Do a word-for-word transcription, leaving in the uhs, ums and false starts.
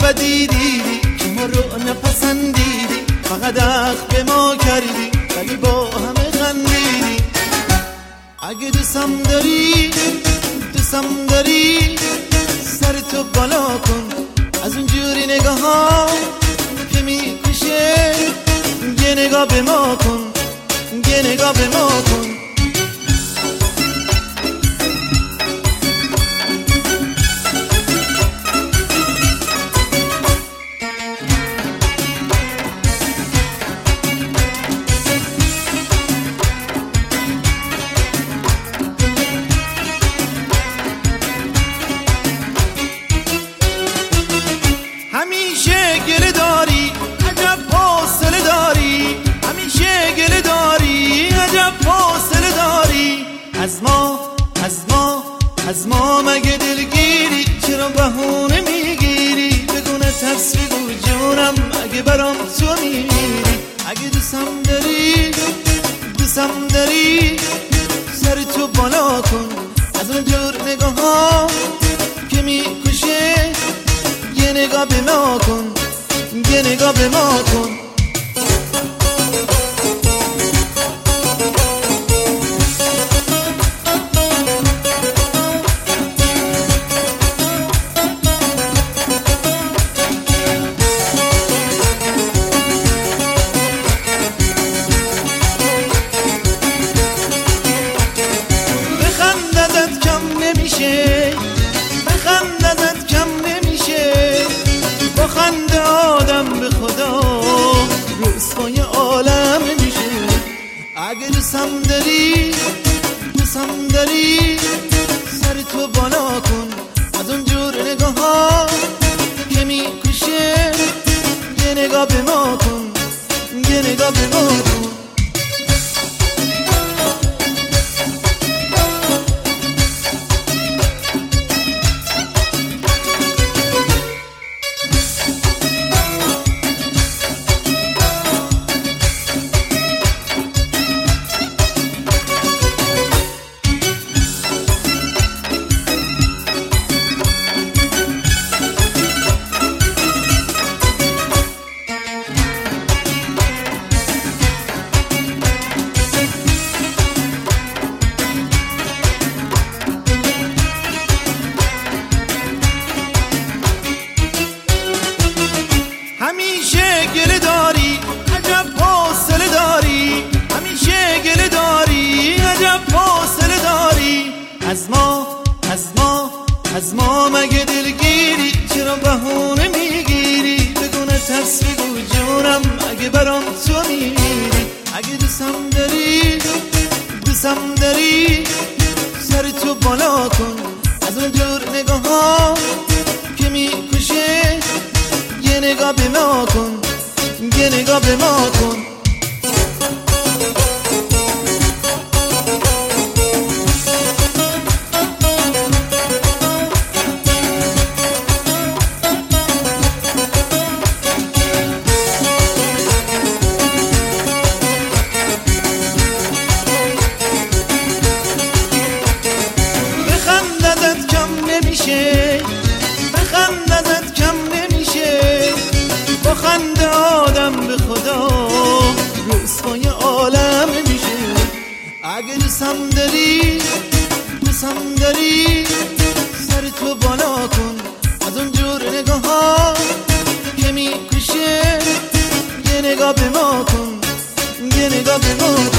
بدی دیدی که ما رو نپسندیدی، فقط عقل به ما کردی ولی با همه خندیدی. اگه دوستم داری دوستم داری سر تو بالا کن، از اونجوری نگاه ها که میکشه، یه نگاه به ما کن، یه نگاه به ما کن. همیشه گله داری عجب حوصله داری، همیشه گله داری عجب حوصله داری. از ما از ما از ما مگه دلگیری، چرا بهونه میگیری؟ بگو نترس بگو جونم اگه برام تو میمیری. اگه دوستم داری دوستم داری سر تو بالا کن، از اون جور نگاه ها که میکشه، یه نگاه به ما کن، یه نگاه به ما کن. بخنددت کم نمیشه، بخنددت کم نمیشه، با خنده آدم به خدا رسوای عالم میشه. اگه دوستم داری دوستم داری سر تو بالا کن، از اون جور نگاه ها که میکشه، یه نگاه به ما کن، یه نگاه به ما کن. همیشه گله داری عجب حوصله داری، همیشه گله داری عجب حوصله داری. از ما از ما از ما مگه دلگیری، چرا بهونه میگیری؟ بگو نترس بگو جونم اگه برام تو میمیری. اگه دوستم داری دوستم داری سر تو بالا کن، از اون جور نگاه ها که میکشه، یه نگاه به ما کن، یه نگاه به ما کن. بخنددت کم نمیشه، بخنددت کم نمیشه، با خنده آدم به خدا رسوای عالم میشه. اگه دوستم داری دوستم داری سر تو بالا کن، از اون جور نگاه ها که میکشه، یه نگاه به ما کن، یه نگاه به ما کن.